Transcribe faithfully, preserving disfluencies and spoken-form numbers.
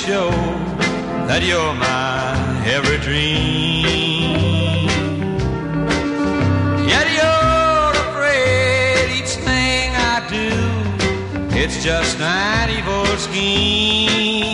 show that you're my every dream. Yet you're afraid each thing I do, it's just an evil scheme.